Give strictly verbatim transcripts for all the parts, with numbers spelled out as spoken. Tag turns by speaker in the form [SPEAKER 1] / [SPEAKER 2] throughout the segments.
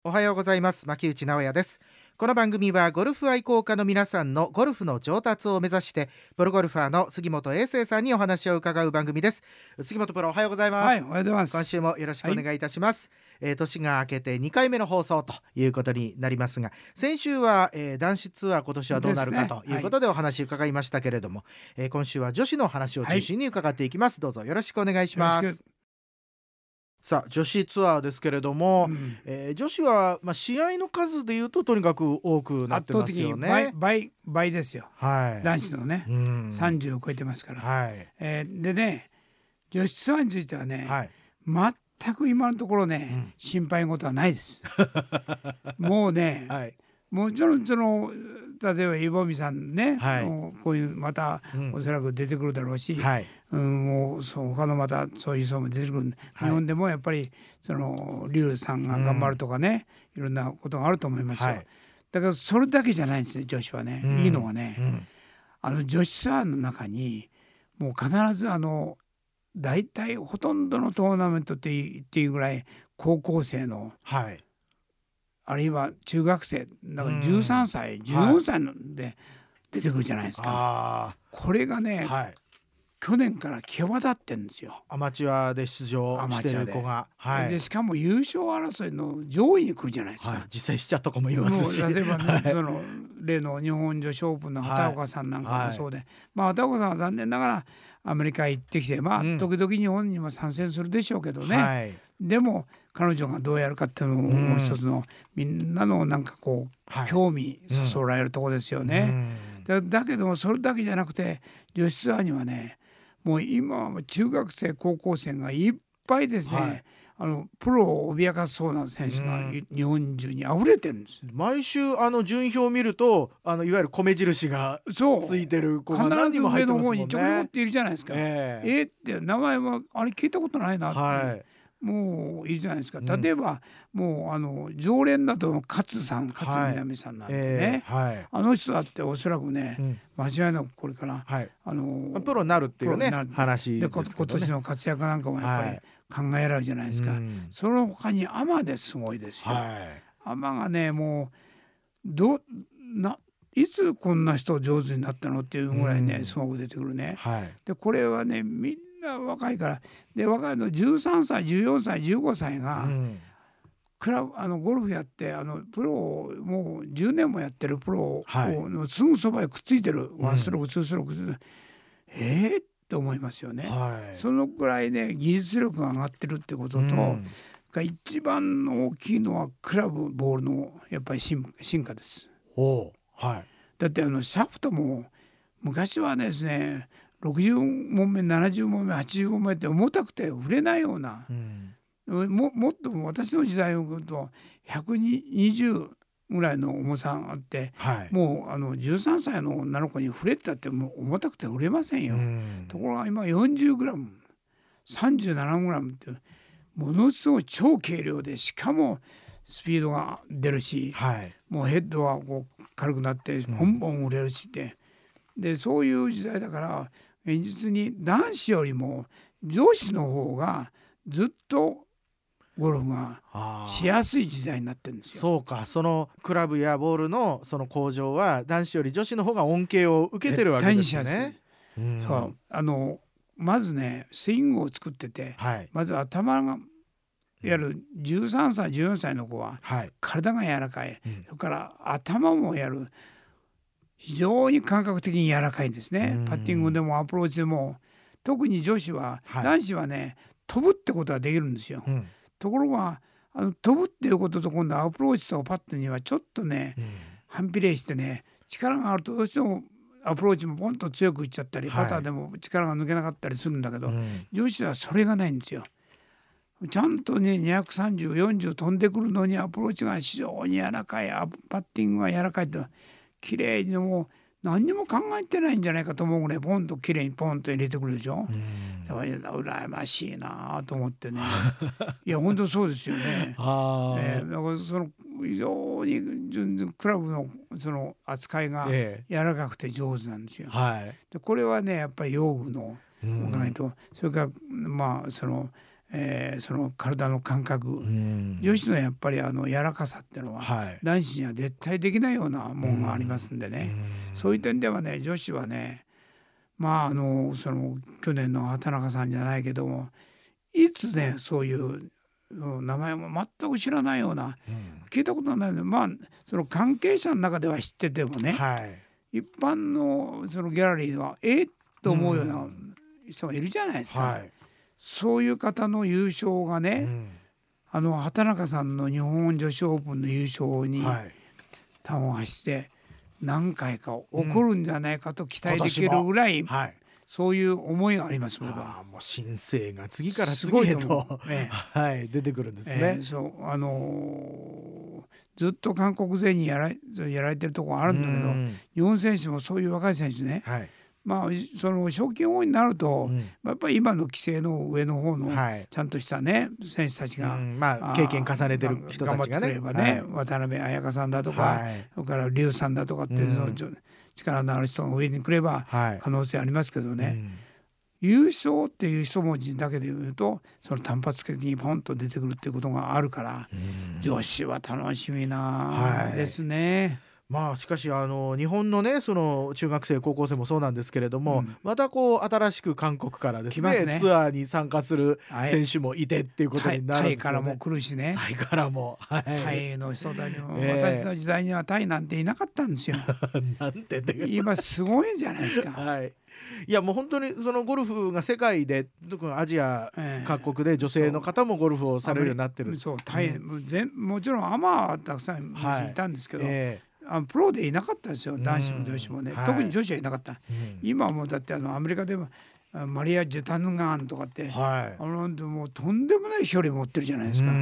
[SPEAKER 1] おはようございます。牧内直也です。この番組はゴルフ愛好家の皆さんのゴルフの上達を目指してプロゴルファーの杉本英生さんにお話を伺う番組です。杉本プロ、おはようございます。
[SPEAKER 2] はい、おはようございます。
[SPEAKER 1] 今週もよろしくお願いいたします、はい。えー、年が明けてにかいめの放送ということになりますが、先週は、えー、男子ツアー今年はどうなるかということでお話を伺いましたけれども、はい、えー、今週は女子の話を中心に伺っていきます、はい。どうぞよろしくお願いします。さあ女子ツアーですけれども、うん、えー、女子は、まあ、試合の数でいうととにかく多くなってますよね。
[SPEAKER 2] 圧倒的に 倍, 倍, 倍ですよ、はい、男子のね、うん、さんじゅうを超えてますから、はい、えー、でね女子ツアーについてはね、はい、全く今のところね、うん、心配事はないですもうね、はい、もちろんその例えばイボミさんね、はい、こういうまたおそらく出てくるだろうし、うん、はい、うん、もうそう他のまたそういう人も出てくる、はい、日本でもやっぱりその劉さんが頑張るとかね、うん、いろんなことがあると思いますよ、はい、だからそれだけじゃないんですね。女子はね、うん、いいのはね、うん、あの女子ツアーの中にもう必ずあの大体ほとんどのトーナメントって言っていいぐらい高校生の、はい、あるいは中学生だからじゅうさんさい、うん、じゅうよんさいで出てくるじゃないですか、はい、これがね、はい、去年から際立ってるんですよ。
[SPEAKER 1] アマチュアで出場してる子が、
[SPEAKER 2] はい、でしかも優勝争いの上位に来るじゃないですか、はい、
[SPEAKER 1] 実際しちゃった子もいますし、
[SPEAKER 2] 例えば、ね、はい、その例の日本女子オープンの畑岡さんなんかもそうで、はい、まあ、畑岡さんは残念ながらアメリカへ行ってきて、まあ、うん、時々日本にも参戦するでしょうけどね、はい、でも彼女がどうやるかっていうのも、もう一つのみんなのなんかこう、はい、興味そそられるところですよね、うん、だ, だけどもそれだけじゃなくて女子ツアーにはねもう今は中学生高校生がいっぱいですね、はい、あのプロを脅かすそうな選手が日本中にあふれてるんです。
[SPEAKER 1] 毎週あの順位表を見るとあのいわゆる米印がついてる子が何人も入ってますもんね。
[SPEAKER 2] 必ず上の方にちょこちょこっているじゃないですか、えー、えー、って名前はあれ聞いたことないなって、はい、もういいじゃないですか。例えば、うん、もうあの常連だと勝さん勝みなみさんなんてね、はいえーはい、あの人だっておそらくね、うん、間違いなくこれから、はい、あの
[SPEAKER 1] プロになるっていうね話ですけどね。
[SPEAKER 2] で今年の活躍なんかもやっぱり考えられるじゃないですか、はい、その他にアマですごいですよ、はい、アマがねもうどないつこんな人上手になったのっていうぐらいね、うん、すごく出てくるね、はい、でこれはねみんな若いからで若いのじゅうさんさいじゅうよんさいじゅうごさいが、うん、クラブあのゴルフやってあのプロをもうじゅうねんもやってるプロのすぐそばへくっついてる、はい、ワンストロークツーストローク、うん、えーと思いますよね、はい、そのくらいね技術力が上がってるってことと、うん、一番の大きいのはクラブボールのやっぱり 進, 進化です。お、はい、だってあのシャフトも昔はですねろくじゅうもんめななじゅうもんめはちじゅうごんめって重たくて振れないような、うん、も, もっと私の時代を言うとひゃくにじゅうぐらいの重さがあって、はい、もうあのじゅうさんさいの女の子に振れたってもう重たくて振れませんよ、うん、ところが今 よんじゅうグラム さんじゅうななグラム ってものすごい超軽量でしかもスピードが出るし、はい、もうヘッドはこう軽くなってボンボン振れるしって、うん、でそういう時代だから現実に男子よりも女子の方がずっとゴルフがしやすい時代になってるんですよ。
[SPEAKER 1] そうか、そのクラブやボールのその向上は男子より女子の方が恩恵を受けてるわけですね。絶対にしやすい、うん、そうあのまずねスイングを作ってて、はい、まず頭がいわゆるじゅうさんさいじゅうよんさいの子は体が柔らかい、うん、それから頭もやる非常に感覚的に柔らかいんですね。パッティングでもアプローチでも特に女子は、はい、男子はね飛ぶってことはできるんですよ、うん、ところがあの飛ぶっていうことと今度アプローチとパットにはちょっとね、うん、反比例してね力があるとどうしてもアプローチもポンと強くいっちゃったり、はい、パターでも力が抜けなかったりするんだけど、うん、女子はそれがないんですよ。ちゃんとねにひゃくさんじゅう、よんじゅう飛んでくるのにアプローチが非常に柔らかいパッティングが柔らかいと綺麗にもう何にも考えてないんじゃないかと思うぐらいポンと綺麗にポンと入れてくるでしょ。だから羨ましいなと思ってねいや本当そうですよねあ、えー、だからその非常にクラブのその扱いが柔らかくて上手なんですよ、えー、でこれはねやっぱり用具のおかげと、それからまあその
[SPEAKER 2] えー、その体の感覚、うん、女子のやっぱりあの柔らかさっていうのは、はい、男子には絶対できないようなもんがありますんでね、うん、そういう点ではね女子はねまああのその去年の畑中さんじゃないけどもいつねそういう名前も全く知らないような、うん、聞いたことないのでまあその関係者の中では知っててもね、はい、一般のそのギャラリーはえっと思うような人がいるじゃないですか、はい、そういう方の優勝がね、うん、あの畑中さんの日本女子オープンの優勝に端を発して何回か起こるんじゃないかと期待できるぐらい、うんはい、そういう思いがあります僕は。
[SPEAKER 1] もう新星が次から次へと、ええはい、出てくるんですね。ええ、
[SPEAKER 2] そうあのー、ずっと韓国勢にやらやられてるところあるんだけど、うん、日本選手もそういう若い選手ね、はい、まあその賞金王になると、うん、やっぱり今の規制の上の方のちゃんとしたね、はい、選手たちが、
[SPEAKER 1] うんまあ、経験重ねてる人たちがね頑張ってくれ
[SPEAKER 2] ばね、はい、渡辺彩香さんだとか、はい、それから劉さんだとかっていう、うん、その力のある人が上に来れば可能性ありますけどね、はいうん、優勝っていう一文字だけで言うとその単発的にポンと出てくるっていうことがあるから、うん、女子は楽しみなですね。はい
[SPEAKER 1] まあ、しかしあの日本のねその中学生高校生もそうなんですけれども、うん、またこう新しく韓国からです ね, ねツアーに参加する選手もいてっていうことになるんですよね。
[SPEAKER 2] タイからも来るしね。
[SPEAKER 1] タイからも、はい、
[SPEAKER 2] タイの人たちも、えー、私の時代にはタイなんていなかったんですよ。
[SPEAKER 1] なんてって
[SPEAKER 2] 今すごいじゃないですか。
[SPEAKER 1] はいいやもう本当にそのゴルフが世界で特にアジア各国で女性の方もゴルフをされるようになってる。
[SPEAKER 2] そうタイ、うん、全もちろんアマはたくさんいたんですけど、はいえーあのプロでいなかったですよ男子も女子もね、うん、特に女子はいなかった、はい、今はもうだってあのアメリカでもマリア・ジェタヌガーンとかって、はい、あのもうとんでもない距離持ってるじゃないですか、うん、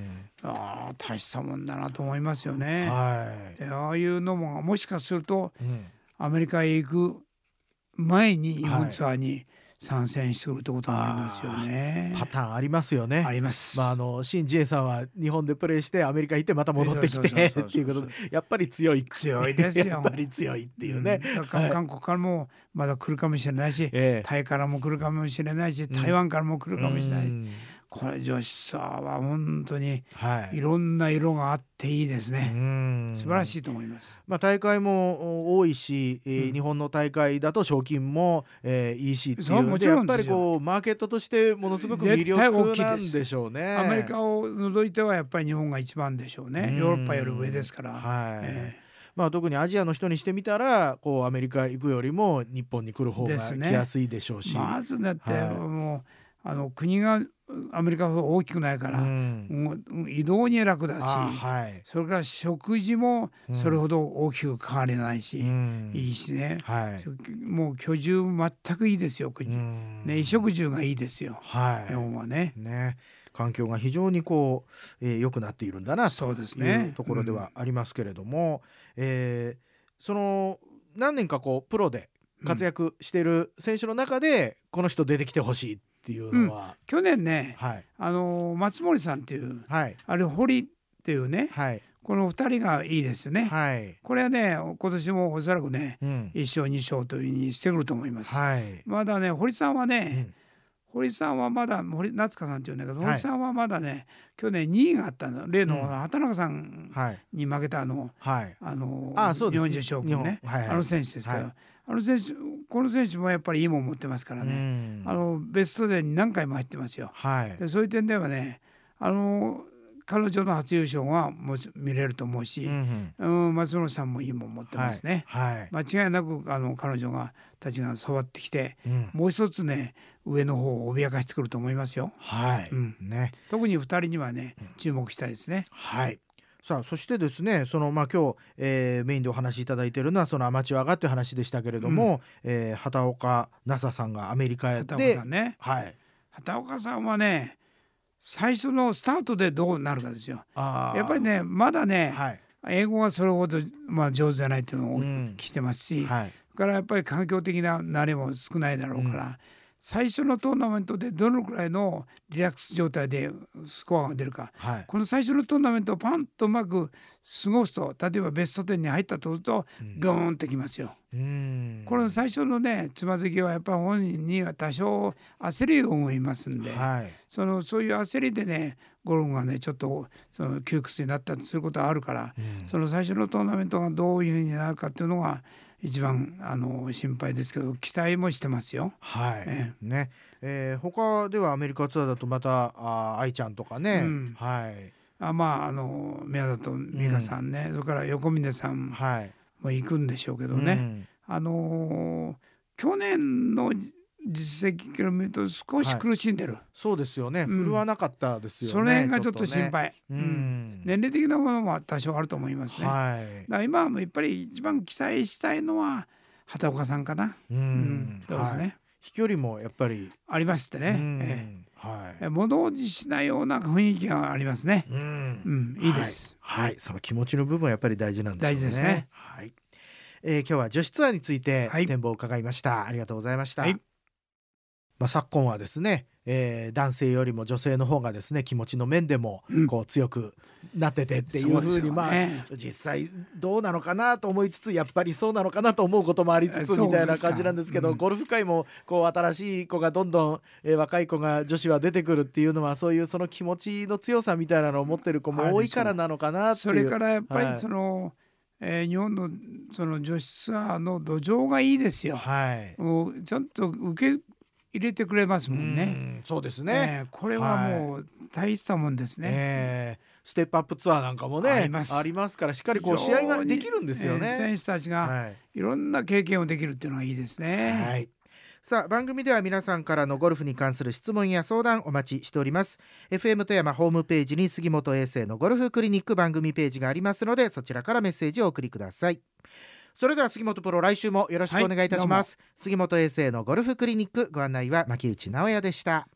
[SPEAKER 2] ああ大したもんだなと思いますよね、はい、でああいうのももしかすると、うん、アメリカへ行く前に日本ツアーに参戦してくるってこともありますよね。
[SPEAKER 1] パターンありますよね。
[SPEAKER 2] あります。
[SPEAKER 1] まああのシン・ジエさんは日本でプレーしてアメリカ行ってまた戻ってきてっていうことでやっぱり強い
[SPEAKER 2] 強いですよ。
[SPEAKER 1] やっぱり強いっていうね、
[SPEAKER 2] うん、韓国からもまだ来るかもしれないし、ええ、タイからも来るかもしれないし台湾からも来るかもしれない、うん、これ女子ツアーは本当にいろんな色があっていいですね、うん、素晴らしいと思います。
[SPEAKER 1] まあ、大会も多いし、えーうん、日本の大会だと賞金も、えー、いいしっていうのでやっぱりこうマーケットとしてものすごく魅力なんでしょうね。
[SPEAKER 2] アメリカを除いてはやっぱり日本が一番でしょうね、うん、ヨーロッパより上ですから、はいえー
[SPEAKER 1] まあ、特にアジアの人にしてみたらこうアメリカ行くよりも日本に来る方が来やすいでしょうし、ね、
[SPEAKER 2] まずだって、はい、もうあの国がアメリカほど大きくないから、うん、もう移動に楽だし、はい、それから食事もそれほど大きく変わりないし、うん、いいしね、はい、もう居住全くいいですよ、うん、ね、衣食住がいいですよ、はい、日本はね。
[SPEAKER 1] ね環境が非常にこう、えー、良くなっているんだなというところではありますけれども、うんえー、その何年かこうプロで活躍している選手の中でこの人出てきてほしいっていうのは、うん、
[SPEAKER 2] 去年ね、はい、あの松森さんっていう、はい、あれ堀っていうね、はい、このふたりがいいですよね、はい、これはね今年もおそらくね、うん、いっ勝に勝というふうにしてくると思います、はい、まだね堀さんはね、うん堀さんはまだ堀夏香さんっていうんだけど、はい、堀さんはまだね去年にいがあったの例の畑中さんに負けたあの、はい、あのああ日本女子オープンね、はいはい、あの選手ですけど、はい、あの選手この選手もやっぱりいいもん持ってますからねあのベストでに何回も入ってますよ、はい、でそういう点ではねあの彼女の初優勝はもう見れると思うし、うんうん、松野さんもいいもん持ってますね、はいはい、間違いなくあの彼女がたちが育ってきて、うん、もう一つね上の方を脅かしてくると思いますよ、はいうんね、特にふたりにはね注目したいですね、
[SPEAKER 1] はいさあそしてですねその、まあ、今日、えー、メインでお話しいただいているのはそのアマチュアがっていう話でしたけれども、うんえー、畑岡奈紗さんがアメリカへで
[SPEAKER 2] 畑岡さんね、はい、畑岡さんはね最初のスタートでどうなるかですよ。やっぱりねまだね、はい、英語がそれほど、まあ、上手じゃないっていうのを聞いてますし、うんはい、それからやっぱり環境的な慣れも少ないだろうから、うん、 最初のトーナメントでどのくらいのリラックス状態でスコアが出るか、はい、この最初のトーナメントをパンとうまく過ごすと、例えばベストじゅうに入ったとするとゴーンってきますよ。うん、この最初のねつまずきはやっぱり本人には多少焦りを思いますんで、はい、そのそういう焦りでねゴルフがねちょっとその窮屈になったりすることがあるから、うん、その最初のトーナメントがどういうふうになるかっていうのが一番あの心配ですけど、期待もしてますよ。
[SPEAKER 1] はい、ええねえー、他ではアメリカツアーだとまたあ愛ちゃんとかね、うん、はい、
[SPEAKER 2] あまああの宮里美香さんね、うん、それから横峯さんも行くんでしょうけどね、はい、あのー、去年の実績から見ると少し苦しんでる、はい、
[SPEAKER 1] そうですよね、うん、振るわなかったですよね。
[SPEAKER 2] その辺がちょっと心配、ね、うん、年齢的なものも多少あると思いますね、はい、だから今はやっぱり一番期待したいのは畑岡さんかな、うん、うん、そうですね、はい、
[SPEAKER 1] 飛距離もやっぱり
[SPEAKER 2] ありますってね、うんええはい、物おじしないような雰囲気がありますね、うんうん、いいです、
[SPEAKER 1] はいはい、その気持ちの部分はやっぱり大事なんですね。
[SPEAKER 2] 大事ですね、
[SPEAKER 1] はいえー、今日は女子ツアーについて展望を伺いました、はい、ありがとうございました、はいまあ、昨今はですね、えー、男性よりも女性の方がですね気持ちの面でもこう強くなっててっていうふうに、まあ実際どうなのかなと思いつつ、やっぱりそうなのかなと思うこともありつつみたいな感じなんですけど、ゴルフ界もこう新しい子がどんどん、えー、若い子が女子は出てくるっていうのは、そういうその気持ちの強さみたいなのを持ってる子も多いからなのかなっていう。
[SPEAKER 2] それからやっぱりその、はいえー、日本のその女子ツアーの土壌がいいですよ、はい、もうちょっと受け入れてくれますもんね。
[SPEAKER 1] うんそうですね、
[SPEAKER 2] えー、これはもう大したもんですね、はい
[SPEAKER 1] えー、ステップアップツアーなんかもねあります、ありますから、しっかりこう試合ができるんですよね、
[SPEAKER 2] えー、選手たちがいろんな経験をできるっていうのがいいですね、はい、
[SPEAKER 1] さあ番組では皆さんからのゴルフに関する質問や相談お待ちしております。 エフエム 富山ホームページに杉本英生のゴルフクリニック番組ページがありますので、そちらからメッセージをお送りください。それでは杉本プロ、来週もよろしくお願いいたします、はい、杉本英生のゴルフクリニック、ご案内は牧内直哉でした。